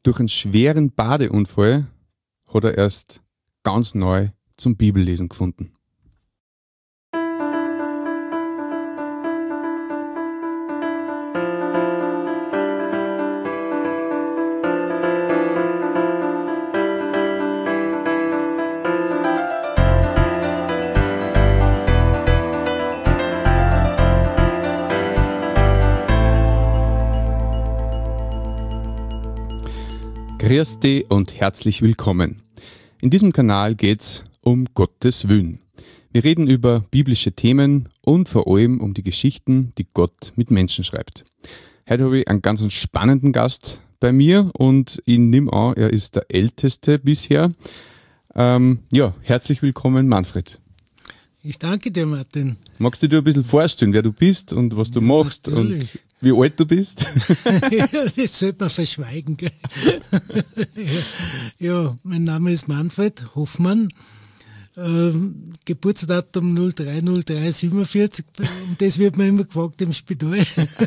Durch einen schweren Badeunfall hat er erst ganz neu zum Bibellesen gefunden. Grüß dich und herzlich willkommen. In diesem Kanal geht's um Gottes Willen. Wir reden über biblische Themen und vor allem um die Geschichten, die Gott mit Menschen schreibt. Heute habe ich einen ganz spannenden Gast bei mir und ich nehme an, er ist der Älteste bisher. Herzlich willkommen, Manfred. Ich danke dir, Martin. Magst du dir ein bisschen vorstellen, wer du bist und was du machst natürlich. Und wie alt du bist? Das sollte man verschweigen. Gell? Ja, mein Name ist Manfred Hoffmann. Geburtsdatum 030347. Um das wird mir immer gefragt im Spital.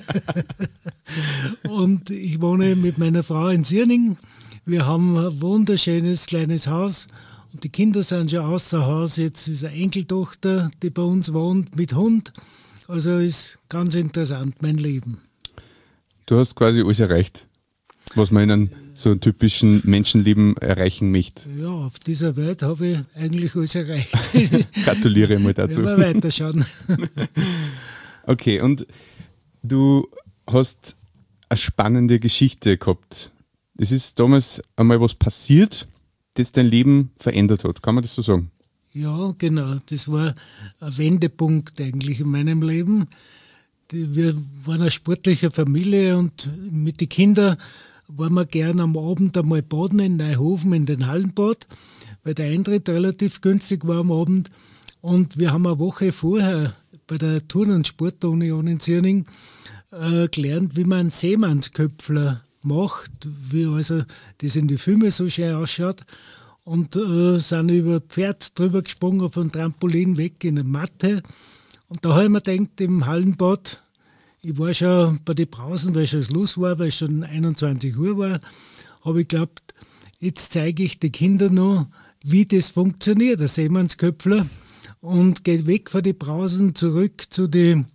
Und ich wohne mit meiner Frau in Sierning. Wir haben ein wunderschönes kleines Haus. Und die Kinder sind schon außer Haus. Jetzt ist eine Enkeltochter, die bei uns wohnt, mit Hund. Also ist ganz interessant, mein Leben. Du hast quasi alles erreicht, was man in einem so typischen Menschenleben erreichen möchte. Ja, auf dieser Welt habe ich eigentlich alles erreicht. Gratuliere mal dazu. Ja, mal weiterschauen. Okay, und du hast eine spannende Geschichte gehabt. Es ist damals einmal was passiert, das dein Leben verändert hat. Kann man das so sagen? Ja, genau. Das war ein Wendepunkt eigentlich in meinem Leben. Wir waren eine sportliche Familie und mit den Kindern waren wir gern am Abend einmal baden in Neuhofen in den Hallenbad, weil der Eintritt relativ günstig war am Abend. Und wir haben eine Woche vorher bei der Turn- und Sportunion in Sierning gelernt, wie man einen Seemannsköpfler macht, wie also das in die Filme so schön ausschaut. Und sind über Pferd drüber gesprungen, von Trampolin weg in eine Matte. Und da habe ich mir gedacht, im Hallenbad, ich war schon bei den Brausen, weil schon Schluss war, weil es schon 21 Uhr war, habe ich geglaubt, jetzt zeige ich den Kindern noch, wie das funktioniert, der Seemannsköpfler. Und gehe weg von den Brausen zurück zum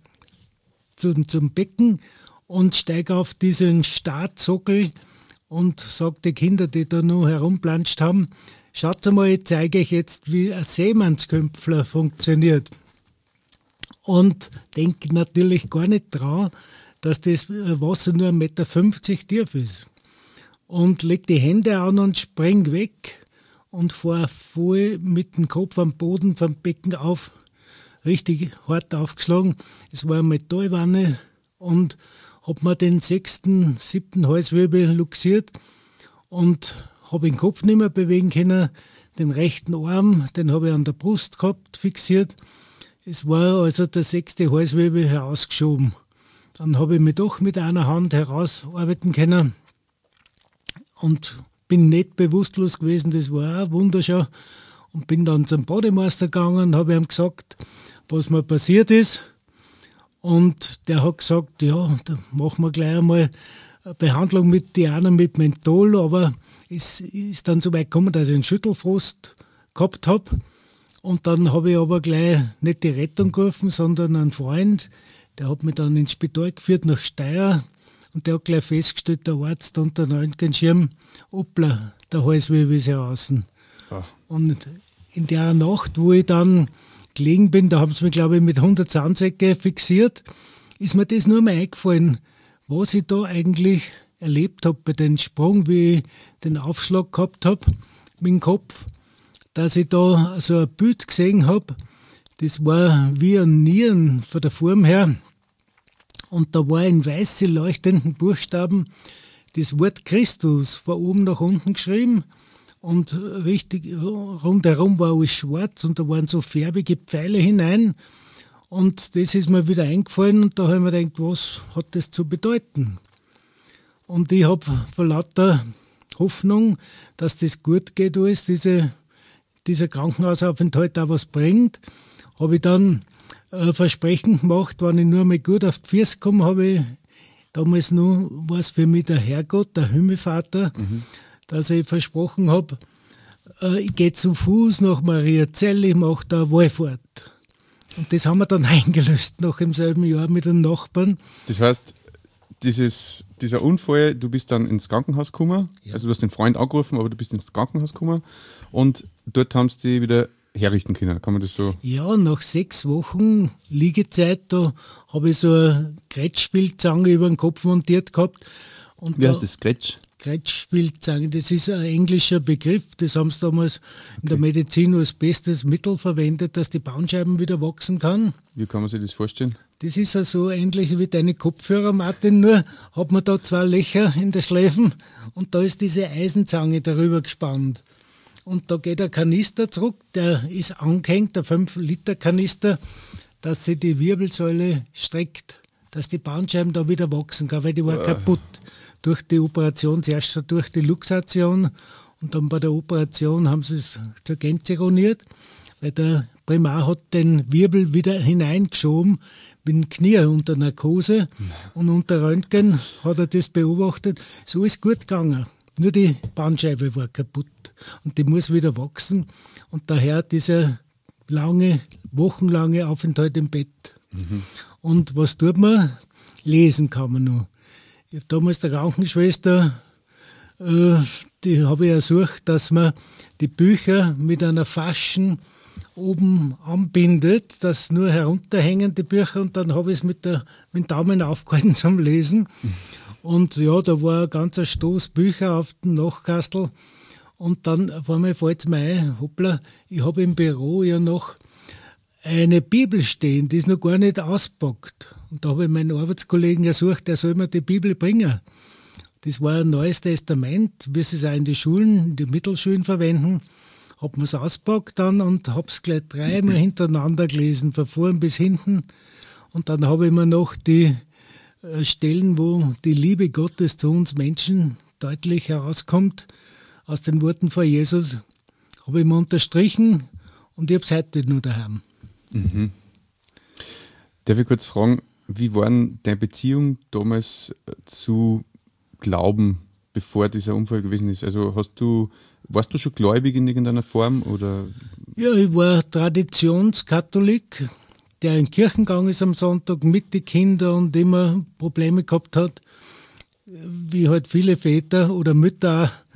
Becken und steige auf diesen Startsockel und sage den Kindern, die da noch herumplanscht haben, schaut mal, ich zeige euch jetzt, wie ein Seemannsköpfler funktioniert. Und denke natürlich gar nicht dran, dass das Wasser nur 1,50 Meter tief ist. Und leg die Hände an und spring weg und fahr voll mit dem Kopf am Boden vom Becken auf. Richtig hart aufgeschlagen. Es war eine Metallwanne und habe mir den 6., 7. Halswirbel luxiert und habe den Kopf nicht mehr bewegen können. Den rechten Arm, den habe ich an der Brust gehabt, fixiert. Es war also der 6. Halswirbel herausgeschoben. Dann habe ich mich doch mit einer Hand herausarbeiten können und bin nicht bewusstlos gewesen. Das war auch wunderschön. Und bin dann zum Bademeister gegangen und habe ihm gesagt, was mir passiert ist. Und der hat gesagt, ja, da machen wir gleich einmal eine Behandlung mit Diana mit Menthol, aber es ist dann so weit gekommen, dass ich einen Schüttelfrost gehabt habe. Und dann habe ich aber gleich nicht die Rettung gerufen, sondern einen Freund, der hat mich dann ins Spital geführt nach Steyr und der hat gleich festgestellt, der Arzt unter dem Röntgenschirm, hoppla, der Halswirbel ist heraus. Oh. Und in der Nacht, wo ich dann gelegen bin, da haben sie mich, glaube ich, mit 100 Zahnsäcke fixiert, ist mir das nur mal eingefallen, was ich da eigentlich erlebt habe bei dem Sprung, wie ich den Aufschlag gehabt habe mit dem Kopf, dass ich da so ein Bild gesehen habe, das war wie ein Nieren von der Form her und da war in weiße leuchtenden Buchstaben das Wort Christus von oben nach unten geschrieben und richtig rundherum war alles schwarz und da waren so färbige Pfeile hinein und das ist mir wieder eingefallen und da habe ich mir gedacht, was hat das zu bedeuten? Und ich habe vor lauter Hoffnung, dass das gut geht, alles dieser Krankenhausaufenthalt auch was bringt, habe ich dann Versprechen gemacht, wenn ich nur mal gut auf die Füße komme, habe ich damals nur war es für mich der Herrgott, der Himmelvater, dass ich versprochen habe, ich gehe zu Fuß nach Mariazell, ich mache da eine Wallfahrt. Und das haben wir dann eingelöst, noch im selben Jahr mit den Nachbarn. Das heißt, dieser Unfall, du bist dann ins Krankenhaus gekommen, also du hast den Freund angerufen, aber du bist ins Krankenhaus gekommen und dort haben sie dich wieder herrichten können, kann man das so? Ja, nach 6 Wochen Liegezeit, da habe ich so eine Kretschspielzange über den Kopf montiert gehabt. Und Wie heißt das, Kretsch? Kretschspielzange, das ist ein englischer Begriff, das haben sie damals in der Medizin als bestes Mittel verwendet, dass die Bandscheiben wieder wachsen kann. Wie kann man sich das vorstellen? Das ist ja so ähnlich wie deine Kopfhörer, Martin, nur hat man da 2 Löcher in den Schläfen und da ist diese Eisenzange darüber gespannt. Und da geht ein Kanister zurück, der ist angehängt, der 5-Liter-Kanister, dass sich die Wirbelsäule streckt, dass die Bandscheiben da wieder wachsen kann, weil die war kaputt. Durch die Operation, zuerst durch die Luxation und dann bei der Operation haben sie es zur Gänze ruiniert, weil der Primar hat den Wirbel wieder hineingeschoben mit dem Knie unter Narkose und unter Röntgen hat er das beobachtet. So ist gut gegangen. Nur die Bandscheibe war kaputt und die muss wieder wachsen und daher dieser wochenlange Aufenthalt im Bett. Und was tut man? Lesen kann man nur. Ich habe damals der Krankenschwester, die habe ich ersucht, dass man die Bücher mit einer Faschen oben anbindet, dass nur herunterhängen die Bücher und dann habe ich es mit dem Daumen aufgehalten zum Lesen. Und ja, da war ein ganzer Stoß Bücher auf dem Nachkastel und dann auf einmal fällt es mir ein, hoppla, ich habe im Büro ja noch eine Bibel stehen, die ist noch gar nicht auspackt. Und da habe ich meinen Arbeitskollegen ersucht, der soll mir die Bibel bringen. Das war ein Neues Testament, wie sie es auch in die Schulen, in die Mittelschulen verwenden. Habe mir es auspackt dann und habe es gleich 3-mal hintereinander gelesen, von vorn bis hinten. Und dann habe ich mir noch die Stellen, wo die Liebe Gottes zu uns Menschen deutlich herauskommt, aus den Worten von Jesus, habe ich mir unterstrichen und ich habe es heute nur daheim. Darf ich kurz fragen, wie war denn deine Beziehung damals zu Glauben, bevor dieser Unfall gewesen ist? Also warst du schon gläubig in irgendeiner Form? Oder? Ja, ich war Traditionskatholik, der in die Kirche gegangen ist am Sonntag mit den Kindern und immer Probleme gehabt hat, wie halt viele Väter oder Mütter auch,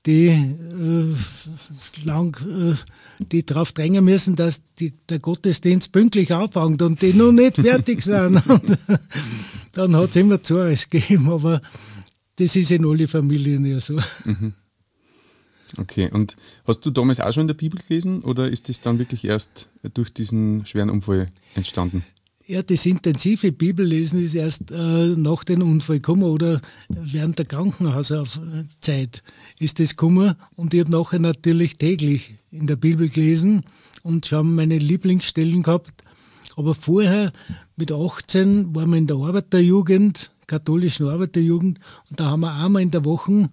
die darauf drängen müssen, dass der Gottesdienst pünktlich anfängt und die noch nicht fertig sind. Dann hat es immer Zores gegeben, aber das ist in alle Familien ja so. Okay, und hast du damals auch schon in der Bibel gelesen oder ist das dann wirklich erst durch diesen schweren Unfall entstanden? Ja, das intensive Bibellesen ist erst nach dem Unfall gekommen oder während der Krankenhauszeit ist das gekommen. Und ich habe nachher natürlich täglich in der Bibel gelesen und schon meine Lieblingsstellen gehabt. Aber vorher, mit 18, waren wir in der Arbeiterjugend, katholischen Arbeiterjugend, und da haben wir einmal in der Woche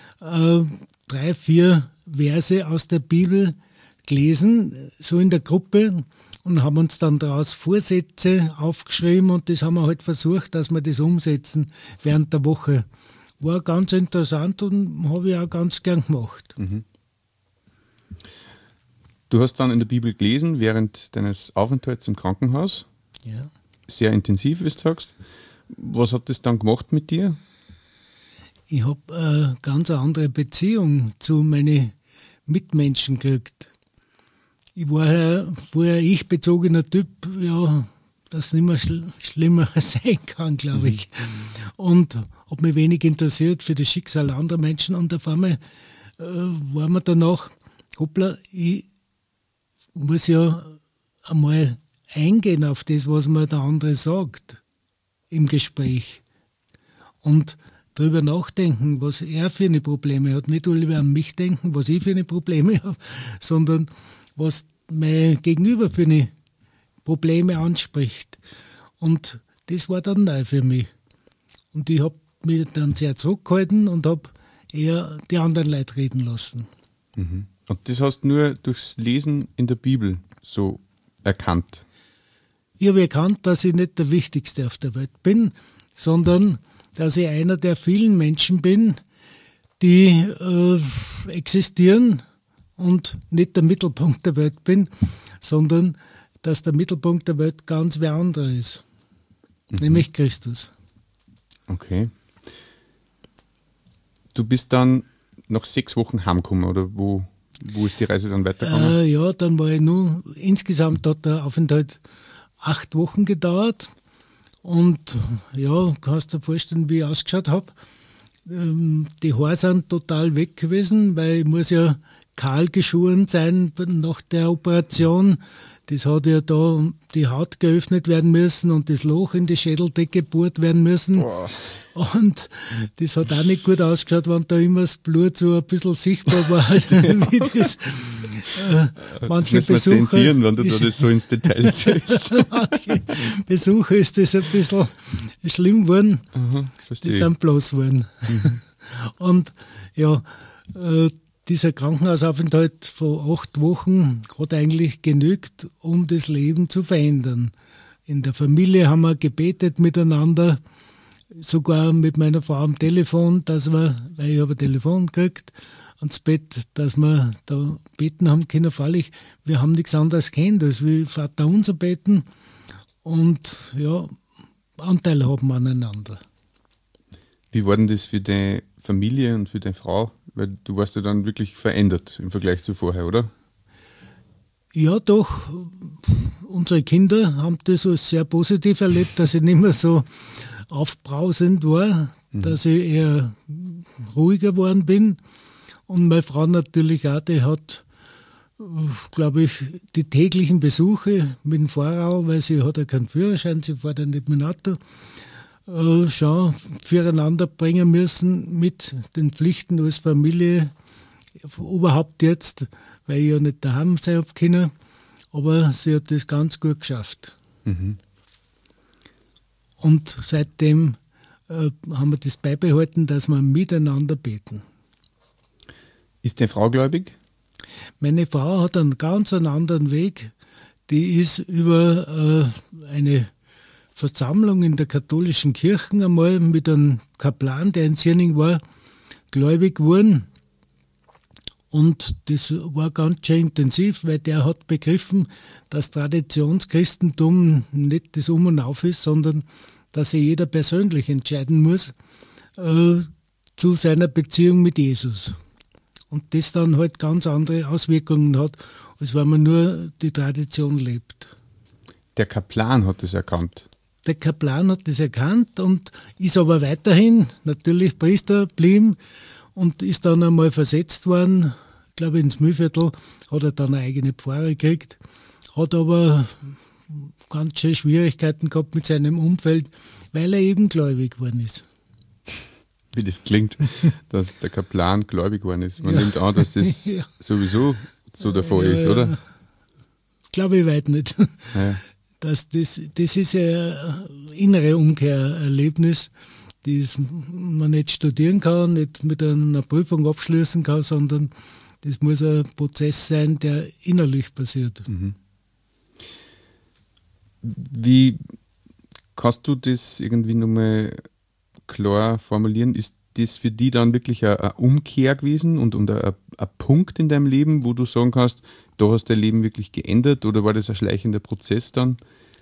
3-4 Verse aus der Bibel gelesen, so in der Gruppe. Und haben uns dann daraus Vorsätze aufgeschrieben und das haben wir halt versucht, dass wir das umsetzen während der Woche. War ganz interessant und habe ich auch ganz gern gemacht. Du hast dann in der Bibel gelesen während deines Aufenthalts im Krankenhaus. Ja. Sehr intensiv, wie du sagst. Was hat das dann gemacht mit dir? Ich habe eine ganz andere Beziehung zu meinen Mitmenschen gekriegt. Ich war ja vorher ich-bezogener Typ, ja, das nicht mehr schlimmer sein kann, glaube ich. Und habe mich wenig interessiert für das Schicksal anderer Menschen. Und auf einmal war mir danach, hoppla, ich muss ja einmal eingehen auf das, was mir der andere sagt im Gespräch. Und darüber nachdenken, was er für eine Probleme hat. Nicht nur lieber an mich denken, was ich für eine Probleme habe, sondern was mein Gegenüber für eine Probleme anspricht. Und das war dann neu für mich. Und ich habe mich dann sehr zurückgehalten und habe eher die anderen Leute reden lassen. Und das hast du nur durchs Lesen in der Bibel so erkannt? Ich habe erkannt, dass ich nicht der Wichtigste auf der Welt bin, sondern dass ich einer der vielen Menschen bin, die existieren und nicht der Mittelpunkt der Welt bin, sondern dass der Mittelpunkt der Welt ganz wer anderer ist, nämlich Christus. Okay. Du bist dann nach 6 Wochen heimgekommen, oder wo ist die Reise dann weitergegangen? Ja, dann war ich nur, insgesamt hat der Aufenthalt 8 Wochen gedauert und ja, kannst dir vorstellen, wie ich ausgeschaut habe. Die Haare sind total weg gewesen, weil ich muss ja kahl geschoren sein nach der Operation. Das hat ja da die Haut geöffnet werden müssen und das Loch in die Schädeldecke gebohrt werden müssen. Boah. Und das hat auch nicht gut ausgeschaut, wenn da immer das Blut so ein bisschen sichtbar war. Wie das müssen wir zensieren, wenn du da das so ins Detail ziehst. Manche Besucher ist das ein bisschen schlimm geworden. Die sind bloß geworden. Und ja, dieser Krankenhausaufenthalt von 8 Wochen hat eigentlich genügt, um das Leben zu verändern. In der Familie haben wir gebetet miteinander, sogar mit meiner Frau am Telefon, dass wir, weil ich habe ein Telefon gekriegt, ans Bett, dass wir da beten haben können. Freilich, wir haben nichts anderes kennt, als wie Vater unser beten und ja, Anteil haben aneinander. Wie war denn das für deine Familie und für deine Frau? Weil du warst ja dann wirklich verändert im Vergleich zu vorher, oder? Ja, doch. Unsere Kinder haben das als sehr positiv erlebt, dass ich nicht mehr so aufbrausend war, dass ich eher ruhiger geworden bin. Und meine Frau natürlich auch, die hat, glaube ich, die täglichen Besuche mit dem Fahrrad, weil sie hat ja keinen Führerschein, sie fährt ja nicht mit dem Auto, schon füreinander bringen müssen mit den Pflichten als Familie, überhaupt jetzt, weil ich ja nicht daheim sein habe können, aber sie hat das ganz gut geschafft. Und seitdem haben wir das beibehalten, dass wir miteinander beten. Ist deine Frau gläubig? Meine Frau hat einen ganz anderen Weg. Die ist über eine Versammlung in der katholischen Kirche einmal mit einem Kaplan, der in Sierning war, gläubig geworden. Und das war ganz schön intensiv, weil der hat begriffen, dass Traditionschristentum nicht das Um und Auf ist, sondern dass sich jeder persönlich entscheiden muss zu seiner Beziehung mit Jesus. Und das dann halt ganz andere Auswirkungen hat, als wenn man nur die Tradition lebt. Der Kaplan hat das erkannt. Der Kaplan hat das erkannt und ist aber weiterhin natürlich Priester geblieben und ist dann einmal versetzt worden, ich glaube ins Mühlviertel, hat er dann eine eigene Pfarre gekriegt, hat aber ganz schön Schwierigkeiten gehabt mit seinem Umfeld, weil er eben gläubig geworden ist. Wie das klingt, dass der Kaplan gläubig geworden ist. Man nimmt an, dass das sowieso so der Fall ist, oder? Glaube ich weit nicht. Ja. Das ist ein innere Umkehrerlebnis, das man nicht studieren kann, nicht mit einer Prüfung abschließen kann, sondern das muss ein Prozess sein, der innerlich passiert. Wie kannst du das irgendwie nochmal klar formulieren? Ist das für dich dann wirklich eine Umkehr gewesen und ein Punkt in deinem Leben, wo du sagen kannst, da hast dein Leben wirklich geändert, oder war das ein schleichender Prozess dann?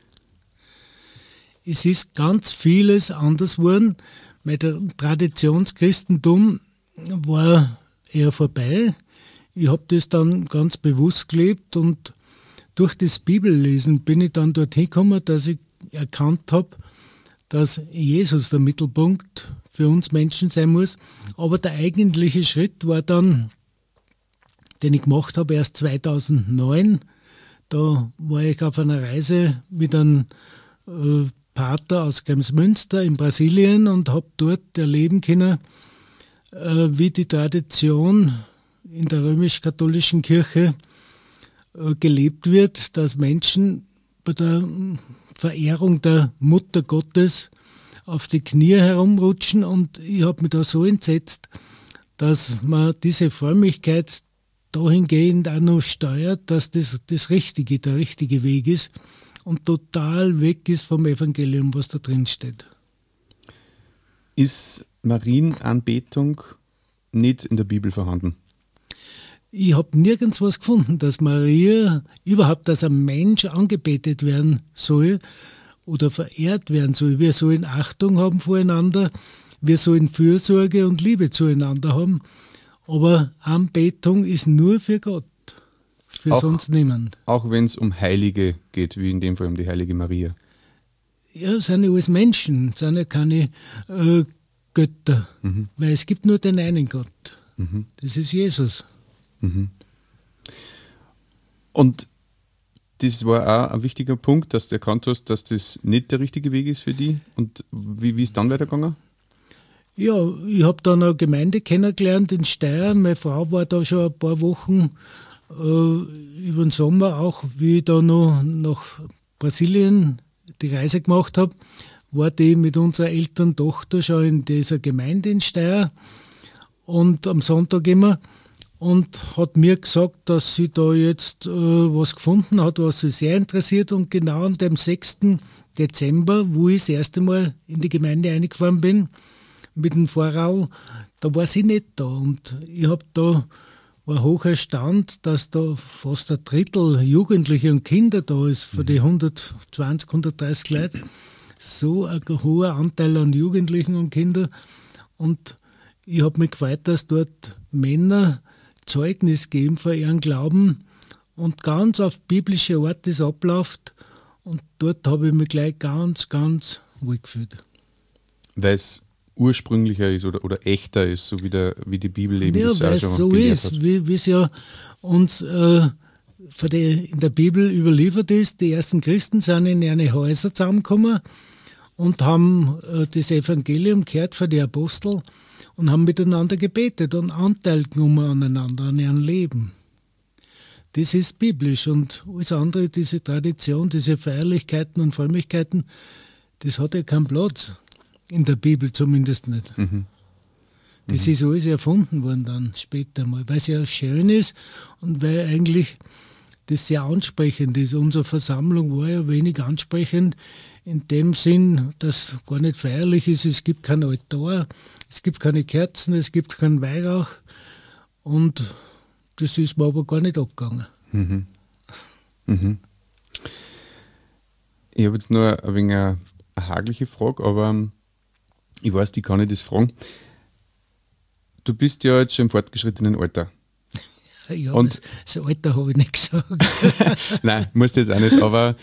Es ist ganz vieles anders geworden, weil der Traditionschristentum war eher vorbei. Ich habe das dann ganz bewusst gelebt und durch das Bibellesen bin ich dann dorthin gekommen, dass ich erkannt habe, dass Jesus der Mittelpunkt für uns Menschen sein muss. Aber der eigentliche Schritt war dann, den ich gemacht habe, erst 2009. Da war ich auf einer Reise mit einem Pater aus Kremsmünster in Brasilien und habe dort erleben können, wie die Tradition in der römisch-katholischen Kirche gelebt wird, dass Menschen bei der Verehrung der Mutter Gottes auf die Knie herumrutschen, und ich habe mich da so entsetzt, dass man diese Frömmigkeit dahingehend auch noch steuert, dass das der richtige Weg ist und total weg ist vom Evangelium, was da drin steht. Ist Marienanbetung nicht in der Bibel vorhanden? Ich habe nirgends was gefunden, dass Maria überhaupt als ein Mensch angebetet werden soll oder verehrt werden soll. Wir sollen Achtung haben voreinander, wir sollen Fürsorge und Liebe zueinander haben, aber Anbetung ist nur für Gott, für sonst niemand. Auch wenn es um Heilige geht, wie in dem Fall um die heilige Maria. Ja, sind ja alles Menschen, sind ja keine Götter, weil es gibt nur den einen Gott. Das ist Jesus. Und das war auch ein wichtiger Punkt, dass du erkannt hast, dass das nicht der richtige Weg ist für dich. Und wie ist es dann weitergegangen? Ja, ich habe dann eine Gemeinde kennengelernt in Steyr. Meine Frau war da schon ein paar Wochen über den Sommer, auch wie ich da noch nach Brasilien die Reise gemacht habe, war die mit unserer älteren Tochter schon in dieser Gemeinde in Steyr und am Sonntag immer und hat mir gesagt, dass sie da jetzt was gefunden hat, was sie sehr interessiert, und genau an dem 6. Dezember, wo ich das erste Mal in die Gemeinde eingefahren bin, mit dem Vorrall, da war sie nicht da, und ich war hoch erstaunt, dass da fast ein Drittel Jugendliche und Kinder da ist, von den 120, 130 Leuten. So ein hoher Anteil an Jugendlichen und Kindern. Und ich habe mich gefreut, dass dort Männer Zeugnis geben von ihrem Glauben und ganz auf biblische Art das abläuft. Und dort habe ich mich gleich ganz, ganz wohl gefühlt. Weil es ursprünglicher ist oder echter ist, so wie die Bibel eben ja, das auch schon so gelehrt ist, hat. wie es ja uns in der Bibel überliefert ist. Die ersten Christen sind in eine Häuser zusammengekommen und haben das Evangelium gehört von den Aposteln und haben miteinander gebetet und Anteil genommen aneinander, an ihrem Leben. Das ist biblisch, und alles andere, diese Tradition, diese Feierlichkeiten und Frömmigkeiten, das hat ja keinen Platz. In der Bibel zumindest nicht. Das ist alles erfunden worden dann später mal, weil es ja schön ist und weil eigentlich das sehr ansprechend ist. Unsere Versammlung war ja wenig ansprechend in dem Sinn, dass gar nicht feierlich ist. Es gibt kein Altar, es gibt keine Kerzen, es gibt keinen Weihrauch, und das ist mir aber gar nicht abgegangen. Ich habe jetzt nur ein wenig eine hagliche Frage, aber ich weiß, die kann ich das fragen. Du bist ja jetzt schon im fortgeschrittenen Alter. Ja, Und das Alter habe ich nicht gesagt. Nein, musst du jetzt auch nicht, aber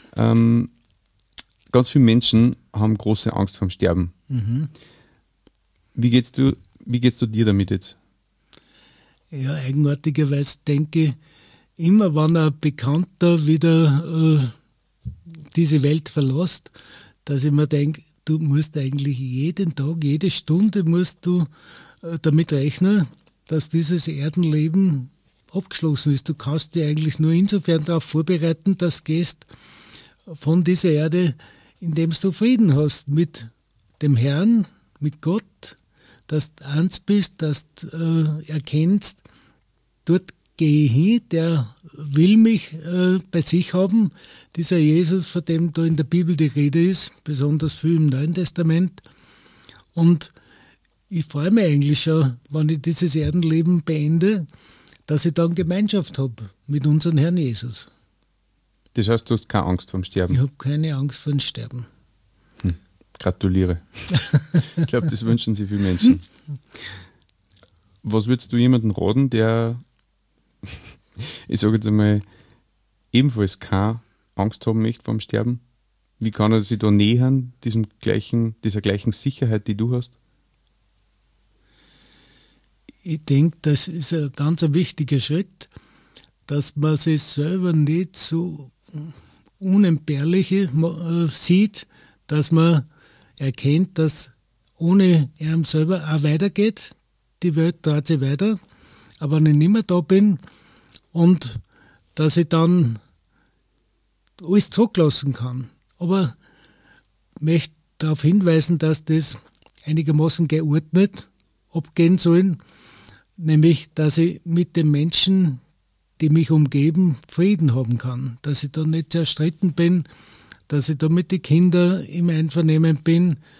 ganz viele Menschen haben große Angst vorm Sterben. Wie geht's du dir damit jetzt? Ja, eigenartigerweise denke ich, immer wenn ein Bekannter wieder diese Welt verlässt, dass ich mir denke, du musst eigentlich jeden Tag, jede Stunde musst du damit rechnen, dass dieses Erdenleben abgeschlossen ist. Du kannst dich eigentlich nur insofern darauf vorbereiten, dass du gehst von dieser Erde, indem du Frieden hast mit dem Herrn, mit Gott, dass du eins bist, dass du erkennst, dort gehe ich hin, der will mich bei sich haben. Dieser Jesus, von dem da in der Bibel die Rede ist, besonders viel im Neuen Testament. Und ich freue mich eigentlich schon, wenn ich dieses Erdenleben beende, dass ich dann Gemeinschaft habe mit unserem Herrn Jesus. Das heißt, du hast keine Angst vorm Sterben? Ich habe keine Angst vor dem Sterben. Gratuliere. Ich glaube, das wünschen sich viele Menschen. Was würdest du jemandem raten, der, ich sage jetzt einmal, ebenfalls keine Angst haben möchte vorm Sterben? Wie kann er sich da nähern, dieser gleichen Sicherheit, die du hast? Ich denke, das ist ein ganz wichtiger Schritt, dass man sich selber nicht so unentbehrlich sieht, dass man erkennt, dass ohne ihn selber auch weitergeht. Die Welt dreht sich weiter, aber wenn ich nicht mehr da bin, und dass ich dann alles zurücklassen kann. Aber ich möchte darauf hinweisen, dass das einigermaßen geordnet abgehen soll, nämlich, dass ich mit den Menschen, die mich umgeben, Frieden haben kann, dass ich da nicht zerstritten bin, dass ich da mit den Kindern im Einvernehmen bin,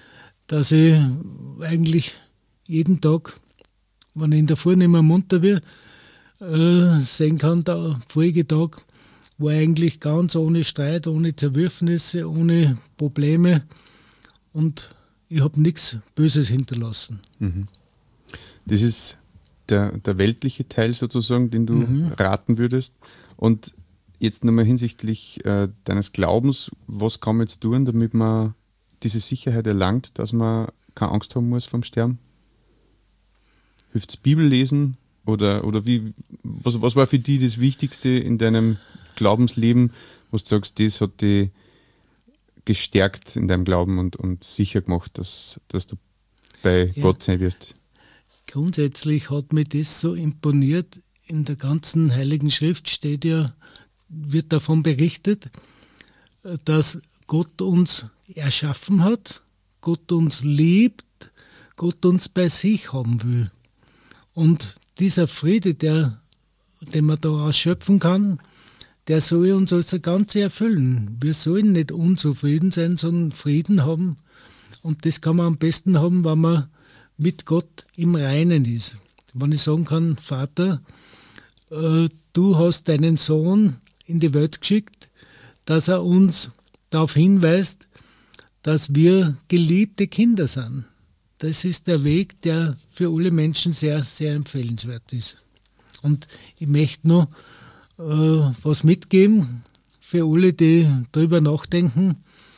dass ich eigentlich jeden Tag, wenn ich in der Früh nicht mehr munter bin, sehen kann, der Folgetag war eigentlich ganz ohne Streit, ohne Zerwürfnisse, ohne Probleme und ich habe nichts Böses hinterlassen. Das ist der weltliche Teil sozusagen, den du raten würdest. Und jetzt nochmal hinsichtlich deines Glaubens, was kann man jetzt tun, damit man diese Sicherheit erlangt, dass man keine Angst haben muss vom Sterben? Hilft es Bibel lesen? Oder was war für dich das Wichtigste in deinem Glaubensleben, was du sagst, das hat dich gestärkt in deinem Glauben und sicher gemacht, dass du bei Gott sein wirst? Grundsätzlich hat mir das so imponiert. In der ganzen Heiligen Schrift wird davon berichtet, dass Gott uns erschaffen hat, Gott uns liebt, Gott uns bei sich haben will. Und dieser Friede, den man da ausschöpfen kann, der soll uns als Ganze erfüllen. Wir sollen nicht unzufrieden sein, sondern Frieden haben. Und das kann man am besten haben, wenn man mit Gott im Reinen ist. Wenn ich sagen kann, Vater, du hast deinen Sohn in die Welt geschickt, dass er uns darauf hinweist, dass wir geliebte Kinder sind. Das ist der Weg, der für alle Menschen sehr, sehr empfehlenswert ist. Und ich möchte noch was mitgeben für alle, die darüber nachdenken,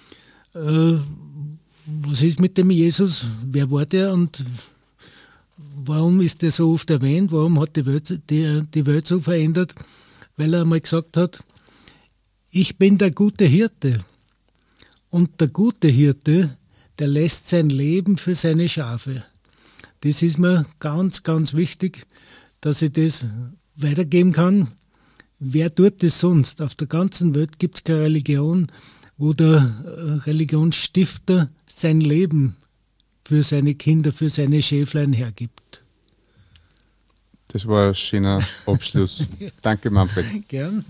was ist mit dem Jesus, wer war der und warum ist der so oft erwähnt, warum hat die Welt so verändert? Weil er einmal gesagt hat, ich bin der gute Hirte und der gute Hirte, der lässt sein Leben für seine Schafe. Das ist mir ganz, ganz wichtig, dass ich das weitergeben kann. Wer tut das sonst? Auf der ganzen Welt gibt es keine Religion, wo der Religionsstifter sein Leben für seine Kinder, für seine Schäflein hergibt. Das war ein schöner Abschluss. Danke, Manfred. Gern.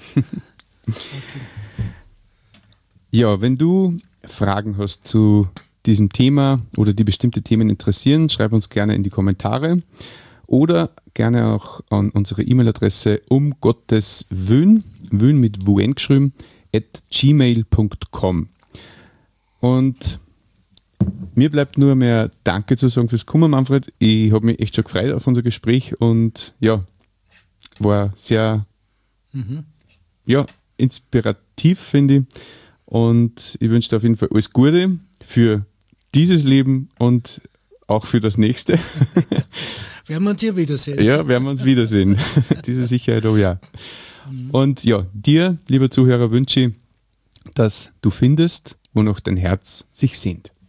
Ja, wenn du Fragen hast zu diesem Thema oder die bestimmte Themen interessieren, schreib uns gerne in die Kommentare oder gerne auch an unsere E-Mail-Adresse Gotteswün, Wün mit WN geschrieben, @gmail.com. Und mir bleibt nur mehr Danke zu sagen fürs Kommen, Manfred. Ich habe mich echt schon gefreut auf unser Gespräch und ja, war sehr inspirativ, finde ich. Und ich wünsche dir auf jeden Fall alles Gute für dieses Leben und auch für das nächste. Werden wir uns ja wiedersehen. Ja, werden wir uns wiedersehen. Diese Sicherheit habe ich auch. Und ja, dir, lieber Zuhörer, wünsche ich, dass du findest, wonach dein Herz sich sehnt.